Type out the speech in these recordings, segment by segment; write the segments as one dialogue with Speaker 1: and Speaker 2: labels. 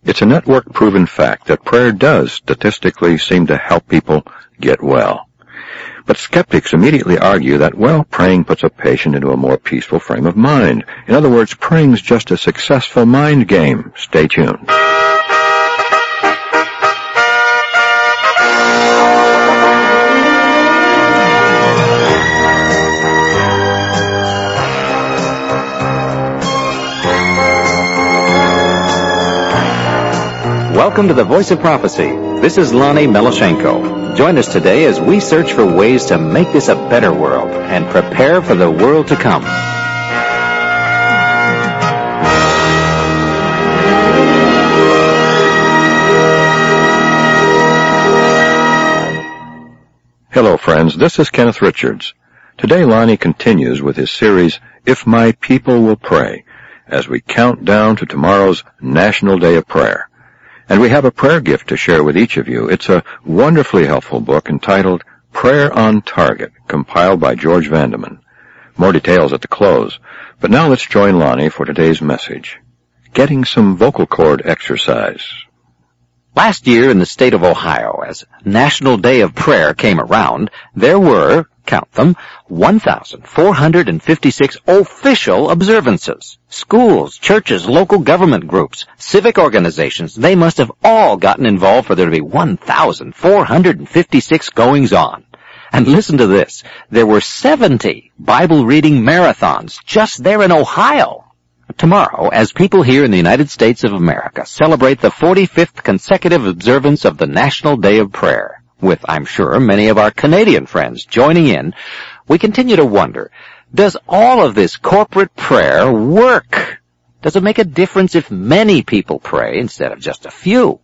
Speaker 1: It's a network-proven fact that prayer does statistically seem to help people get well. But skeptics immediately argue that, well, praying puts a patient into a more peaceful frame of mind. In other words, praying's just a successful mind game. Stay tuned.
Speaker 2: Welcome to the Voice of Prophecy. This is Lonnie Meloshenko. Join us today as we search for ways to make this a better world and prepare for the world to come.
Speaker 1: Hello, friends. This is Kenneth Richards. Today, Lonnie continues with his series, If My People Will Pray, as we count down to tomorrow's National Day of Prayer. And we have a prayer gift to share with each of you. It's a wonderfully helpful book entitled Prayer on Target, compiled by George Vandeman. More details at the close. But now let's join Lonnie for today's message. Getting some vocal cord exercise.
Speaker 2: Last year in the state of Ohio, as National Day of Prayer came around, there were, count them, 1,456 official observances. Schools, churches, local government groups, civic organizations, they must have all gotten involved for there to be 1,456 goings-on. And listen to this, there were 70 Bible-reading marathons just there in Ohio. Tomorrow, as people here in the United States of America celebrate the 45th consecutive observance of the National Day of Prayer, with, I'm sure, many of our Canadian friends joining in, we continue to wonder, does all of this corporate prayer work? Does it make a difference if many people pray instead of just a few?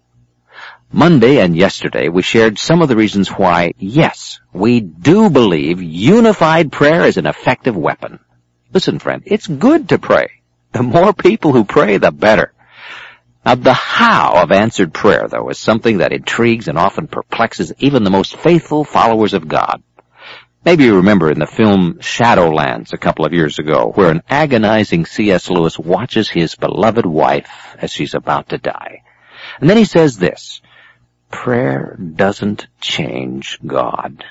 Speaker 2: Monday and yesterday we shared some of the reasons why, yes, we do believe unified prayer is an effective weapon. Listen, friend, it's good to pray. The more people who pray, the better. Now, the how of answered prayer, though, is something that intrigues and often perplexes even the most faithful followers of God. Maybe you remember in the film Shadowlands a couple of years ago, where an agonizing C.S. Lewis watches his beloved wife as she's about to die. And then he says this, prayer doesn't change God.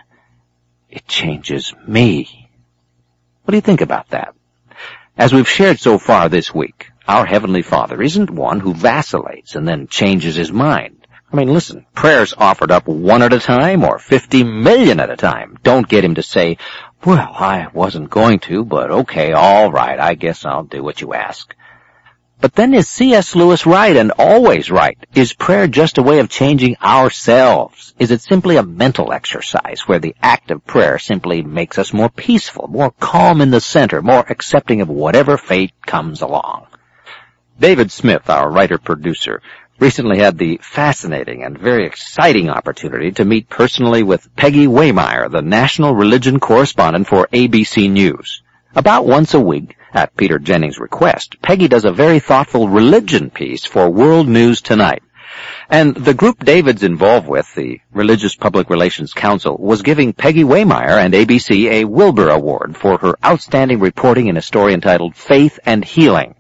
Speaker 2: It changes me. What do you think about that? As we've shared so far this week, our Heavenly Father isn't one who vacillates and then changes his mind. I mean, listen, prayers offered up one at a time or 50 million at a time don't get him to say, well, I wasn't going to, but okay, all right, I guess I'll do what you ask. But then is C.S. Lewis right and always right? Is prayer just a way of changing ourselves? Is it simply a mental exercise where the act of prayer simply makes us more peaceful, more calm in the center, more accepting of whatever fate comes along? David Smith, our writer-producer, recently had the fascinating and very exciting opportunity to meet personally with Peggy Wehmeyer, the national religion correspondent for ABC News. About once a week, at Peter Jennings' request, Peggy does a very thoughtful religion piece for World News Tonight. And the group David's involved with, the Religious Public Relations Council, was giving Peggy Wehmeyer and ABC a Wilbur Award for her outstanding reporting in a story entitled Faith and Healing.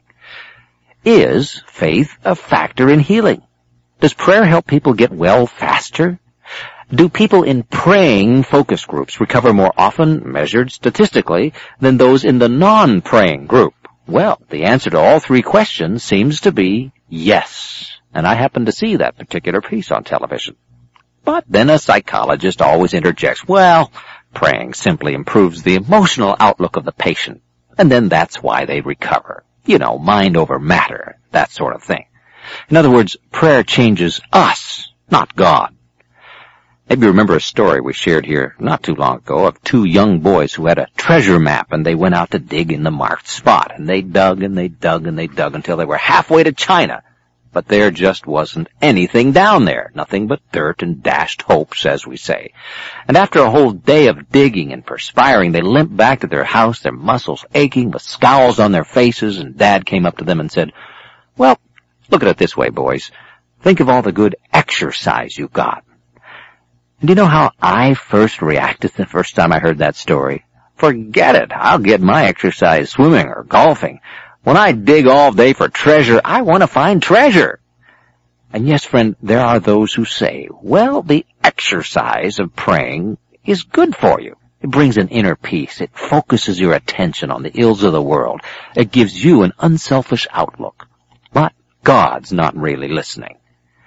Speaker 2: Is faith a factor in healing? Does prayer help people get well faster? Do people in praying focus groups recover more often, measured statistically, than those in the non-praying group? Well, the answer to all three questions seems to be yes. And I happened to see that particular piece on television. But then a psychologist always interjects, well, praying simply improves the emotional outlook of the patient. And then that's why they recover. You know, mind over matter, that sort of thing. In other words, prayer changes us, not God. Maybe you remember a story we shared here not too long ago of two young boys who had a treasure map and they went out to dig in the marked spot. And they dug and they dug and they dug until they were halfway to China. But there just wasn't anything down there. Nothing but dirt and dashed hopes, as we say. And after a whole day of digging and perspiring, they limped back to their house, their muscles aching, with scowls on their faces, and Dad came up to them and said, well, look at it this way, boys. Think of all the good exercise you got. And do you know how I first reacted the first time I heard that story? Forget it. I'll get my exercise swimming or golfing. When I dig all day for treasure, I want to find treasure. And yes, friend, there are those who say, well, the exercise of praying is good for you. It brings an inner peace. It focuses your attention on the ills of the world. It gives you an unselfish outlook. But God's not really listening.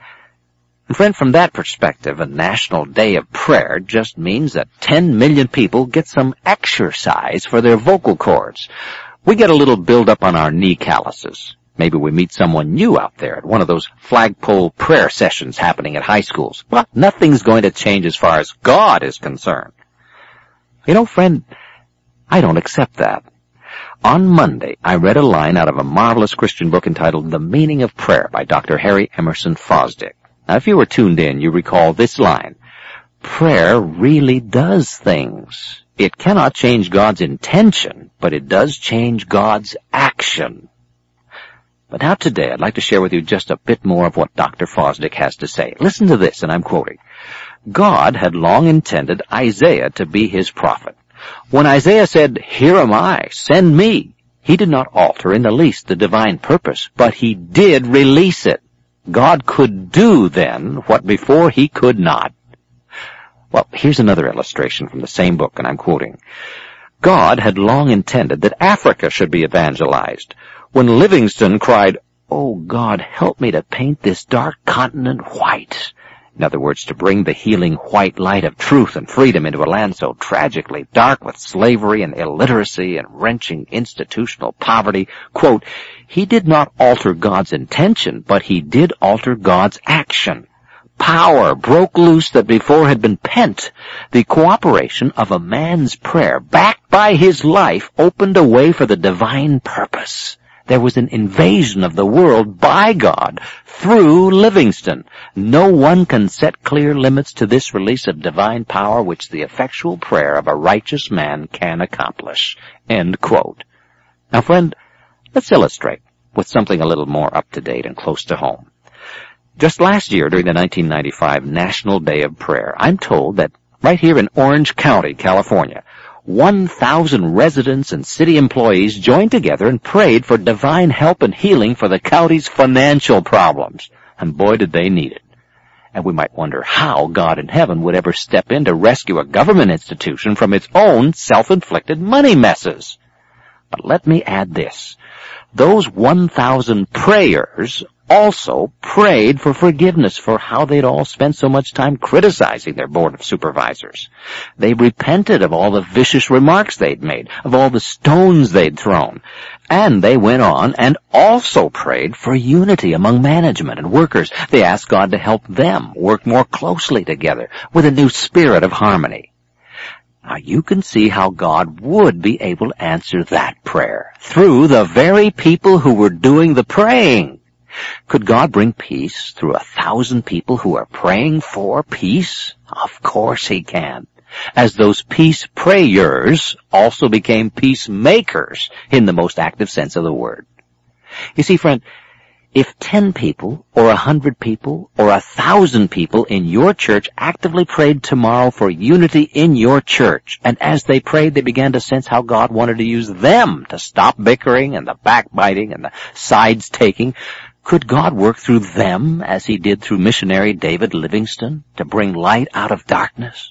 Speaker 2: And friend, from that perspective, a National Day of Prayer just means that 10 million people get some exercise for their vocal cords. We get a little build-up on our knee calluses. Maybe we meet someone new out there at one of those flagpole prayer sessions happening at high schools. But nothing's going to change as far as God is concerned. You know, friend, I don't accept that. On Monday, I read a line out of a marvelous Christian book entitled The Meaning of Prayer by Dr. Harry Emerson Fosdick. Now, if you were tuned in, you recall this line. Prayer really does things. It cannot change God's intention, but it does change God's action. But now today, I'd like to share with you just a bit more of what Dr. Fosdick has to say. Listen to this, and I'm quoting. God had long intended Isaiah to be his prophet. When Isaiah said, "Here am I, send me," he did not alter in the least the divine purpose, but he did release it. God could do then what before he could not. Well, here's another illustration from the same book, and I'm quoting. God had long intended that Africa should be evangelized. When Livingstone cried, "Oh God, help me to paint this dark continent white," in other words, to bring the healing white light of truth and freedom into a land so tragically dark with slavery and illiteracy and wrenching institutional poverty, quote, he did not alter God's intention, but he did alter God's action. Power broke loose that before had been pent. The cooperation of a man's prayer, backed by his life, opened a way for the divine purpose. There was an invasion of the world by God through Livingstone. No one can set clear limits to this release of divine power which the effectual prayer of a righteous man can accomplish. End quote. Now, friend, let's illustrate with something a little more up-to-date and close to home. Just last year, during the 1995 National Day of Prayer, I'm told that right here in Orange County, California, 1,000 residents and city employees joined together and prayed for divine help and healing for the county's financial problems. And boy, did they need it. And we might wonder how God in heaven would ever step in to rescue a government institution from its own self-inflicted money messes. But let me add this. Those 1,000 prayers also prayed for forgiveness for how they'd all spent so much time criticizing their board of supervisors. They repented of all the vicious remarks they'd made, of all the stones they'd thrown. And they went on and also prayed for unity among management and workers. They asked God to help them work more closely together with a new spirit of harmony. Now you can see how God would be able to answer that prayer through the very people who were doing the praying. Could God bring peace through 1,000 people who are praying for peace? Of course he can. As those peace prayers also became peacemakers in the most active sense of the word. You see, friend, if 10 people or 100 people or 1,000 people in your church actively prayed tomorrow for unity in your church, and as they prayed, they began to sense how God wanted to use them to stop bickering and the backbiting and the sides taking, could God work through them as he did through missionary David Livingstone to bring light out of darkness?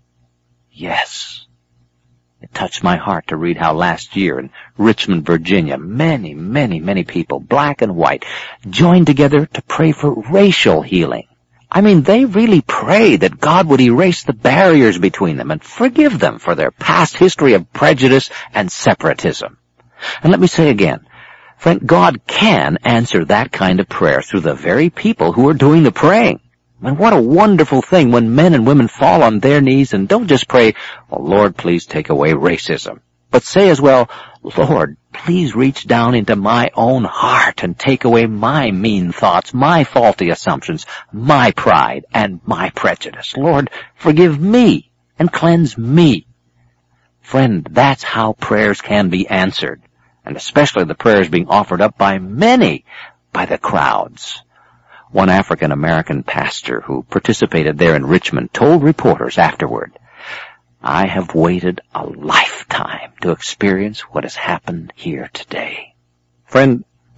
Speaker 2: Yes. It touched my heart to read how last year in Richmond, Virginia, many people, black and white, joined together to pray for racial healing. I mean, they really prayed that God would erase the barriers between them and forgive them for their past history of prejudice and separatism. And let me say again, friend, God can answer that kind of prayer through the very people who are doing the praying. And what a wonderful thing when men and women fall on their knees and don't just pray, "Oh, Lord, please take away racism," but say as well, "Lord, please reach down into my own heart and take away my mean thoughts, my faulty assumptions, my pride, and my prejudice. Lord, forgive me and cleanse me." Friend, that's how prayers can be answered, and especially the prayers being offered up by many, by the crowds. One African-American pastor who participated there in Richmond told reporters afterward, "I have waited a lifetime to experience what has happened here today." Friend,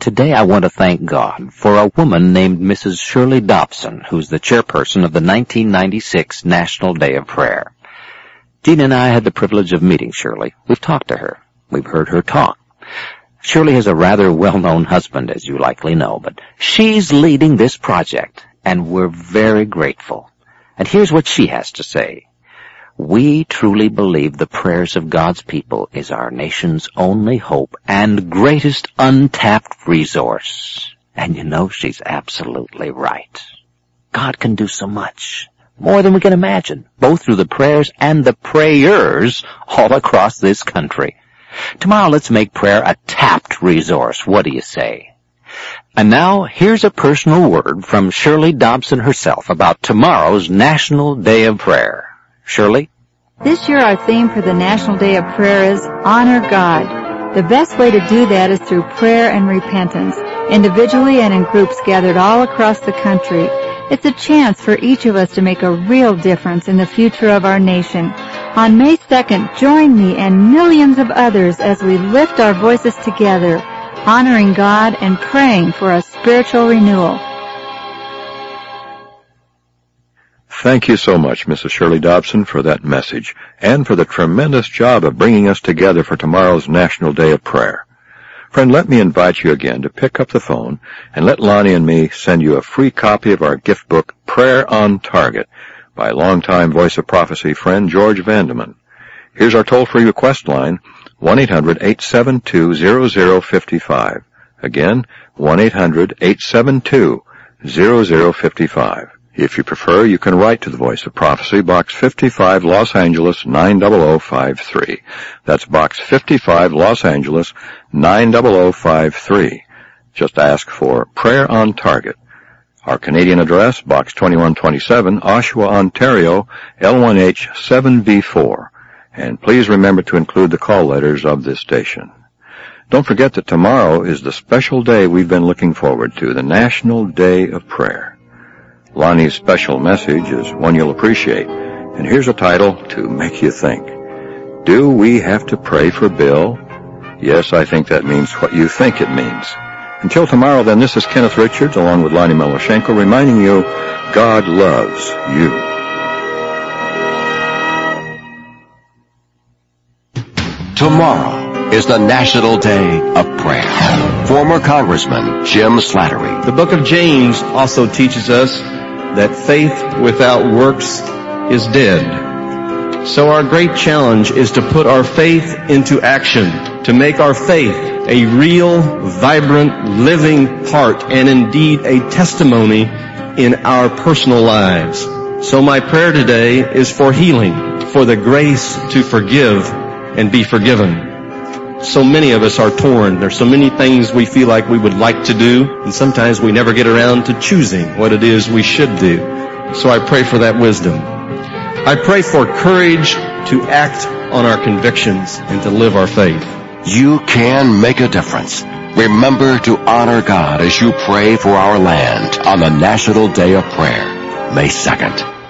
Speaker 2: Today I want to thank God for a woman named Mrs. Shirley Dobson, who's the chairperson of the 1996 National Day of Prayer. Gina and I had the privilege of meeting Shirley. We've talked to her. We've heard her talk. Shirley has a rather well-known husband, as you likely know, but she's leading this project, and we're very grateful. And here's what she has to say. We truly believe the prayers of God's people is our nation's only hope and greatest untapped resource. And you know, she's absolutely right. God can do so much, more than we can imagine, both through the prayers and the prayers all across this country. Tomorrow, let's make prayer a tapped resource. What do you say? And now, here's a personal word from Shirley Dobson herself about tomorrow's National Day of Prayer. Shirley?
Speaker 3: This year our theme for the National Day of Prayer is Honor God. The best way to do that is through prayer and repentance, individually and in groups gathered all across the country. It's a chance for each of us to make a real difference in the future of our nation. On May 2nd, join me and millions of others as we lift our voices together, honoring God and praying for a spiritual renewal.
Speaker 1: Thank you so much, Mrs. Shirley Dobson, for that message and for the tremendous job of bringing us together for tomorrow's National Day of Prayer. Friend, let me invite you again to pick up the phone and let Lonnie and me send you a free copy of our gift book, Prayer on Target, by longtime Voice of Prophecy friend George Vandeman. Here's our toll-free request line, 1-800-872-0055. Again, 1-800-872-0055. If you prefer, you can write to the Voice of Prophecy, Box 55, Los Angeles, 90053. That's Box 55, Los Angeles, 90053. Just ask for Prayer on Target. Our Canadian address, Box 2127, Oshawa, Ontario, L1H7B4. And please remember to include the call letters of this station. Don't forget that tomorrow is the special day we've been looking forward to, the National Day of Prayer. Lonnie's special message is one you'll appreciate, and here's a title to make you think. Do we have to pray for Bill? Yes, I think that means what you think it means. Until tomorrow, then, this is Kenneth Richards, along with Lonnie Miloshenko, reminding you, God loves you.
Speaker 4: Tomorrow is the National Day of Prayer. Former Congressman Jim Slattery.
Speaker 5: The book of James also teaches us that faith without works is dead. So our great challenge is to put our faith into action, to make our faith a real, vibrant, living part, and indeed a testimony in our personal lives. So my prayer today is for healing, for the grace to forgive and be forgiven. So many of us are torn. There's so many things we feel like we would like to do, and sometimes we never get around to choosing what it is we should do. So I pray for that wisdom. I pray for courage to act on our convictions and to live our faith.
Speaker 4: You can make a difference. Remember to honor God as you pray for our land on the National Day of Prayer, May 2nd.